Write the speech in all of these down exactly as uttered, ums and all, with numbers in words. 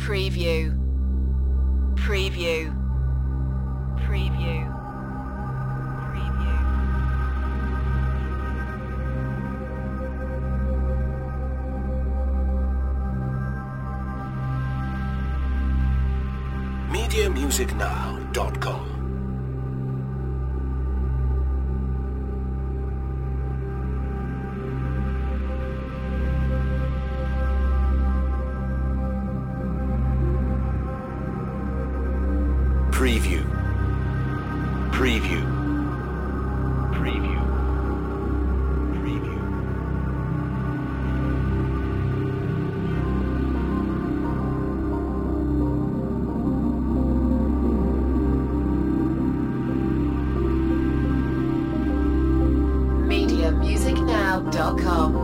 Preview. Preview. Preview. Preview. media music now dot com. Preview. Preview. Preview. Preview. media music now dot com.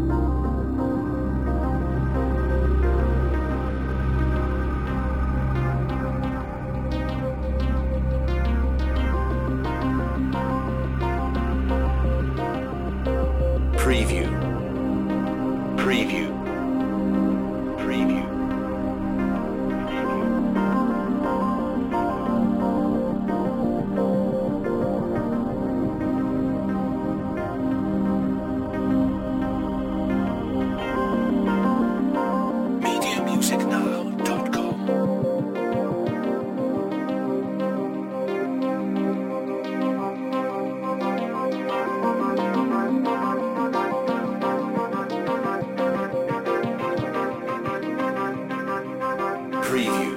Preview. Preview. Preview. media music now dot com. Preview.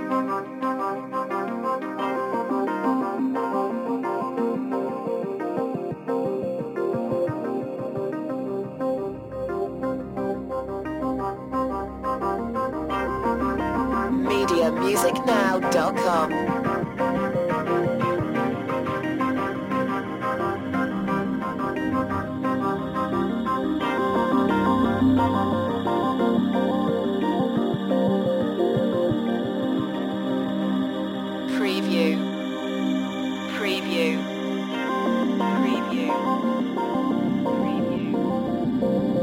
media music now dot com. Preview. Preview. Preview. Preview.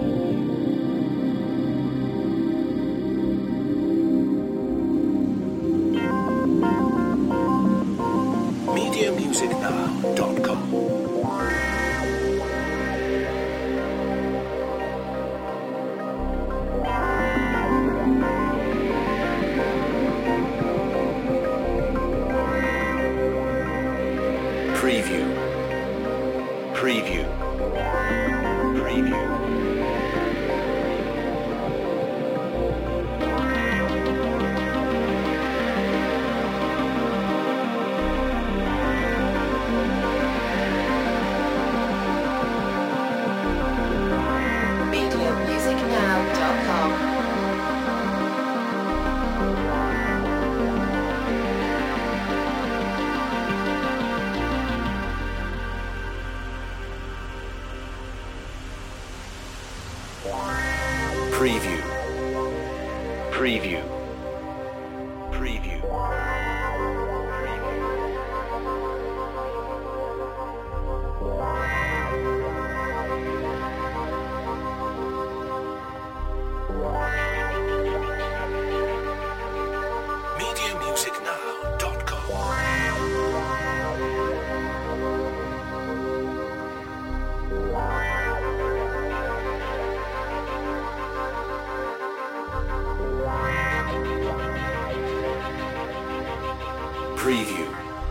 media music now dot com. Preview. Preview. Preview. media music now dot com. Preview. Preview. Preview. media music now dot com. Preview.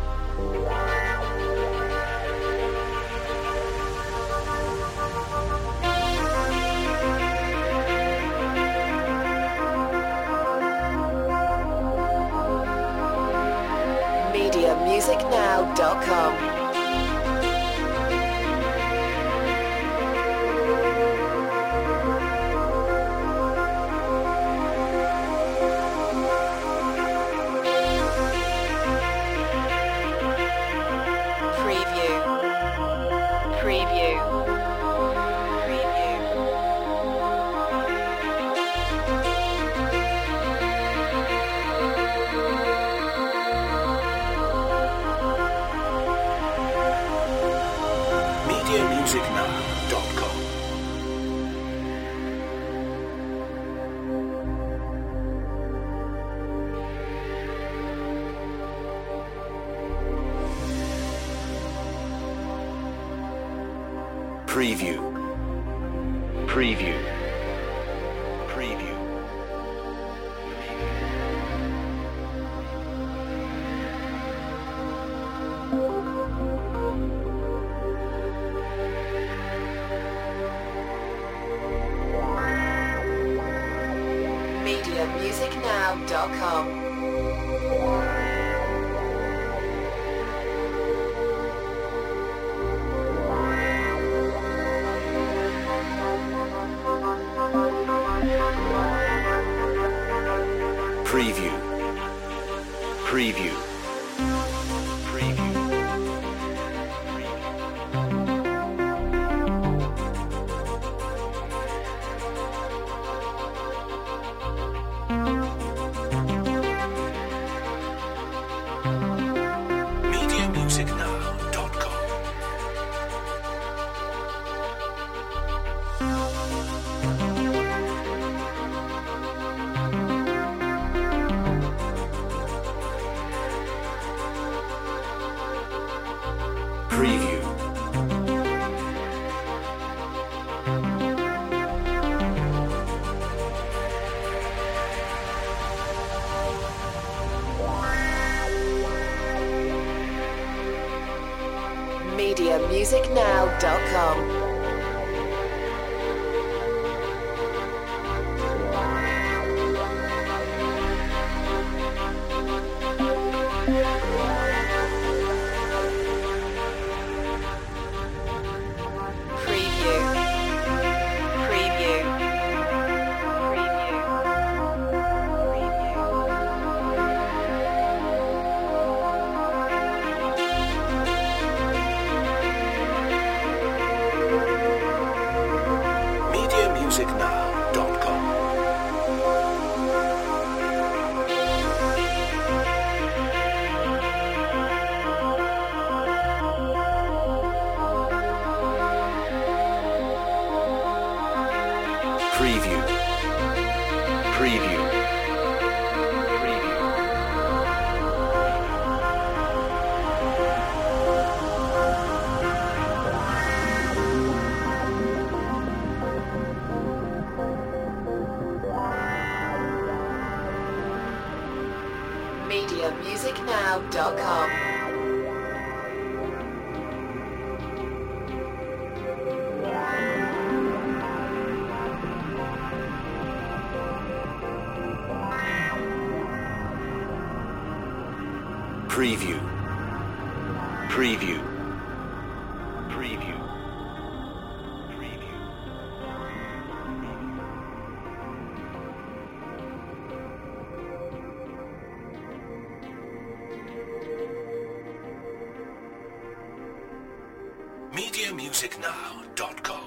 media music now dot com. Preview. Preview. Preview. Preview. Preview. Preview. media music now dot com. Preview. Preview. Preview. media music now dot com. Preview. media music now dot com. Preview. Preview. Preview. media music now dot com. Preview. Preview. Preview. media music now dot com. Preview. Preview. Preview. Preview. media music now dot com.